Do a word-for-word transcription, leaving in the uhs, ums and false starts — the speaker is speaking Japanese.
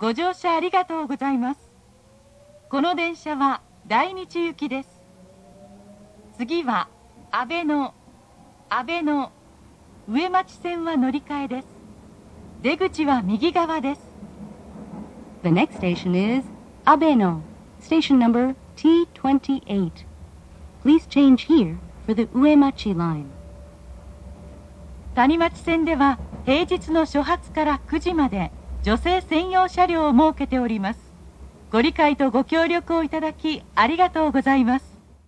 ご乗車ありがとうございます。この電車は大日行きです。次は阿部の、阿部の上町線は乗り換えです。出口は右側です。 The next station is Abeno, station number T twenty-eight. Please change here for the Uemachi line. 谷町線では平日の初発からくじまで女性専用車両を設けております。ご理解とご協力をいただきありがとうございます。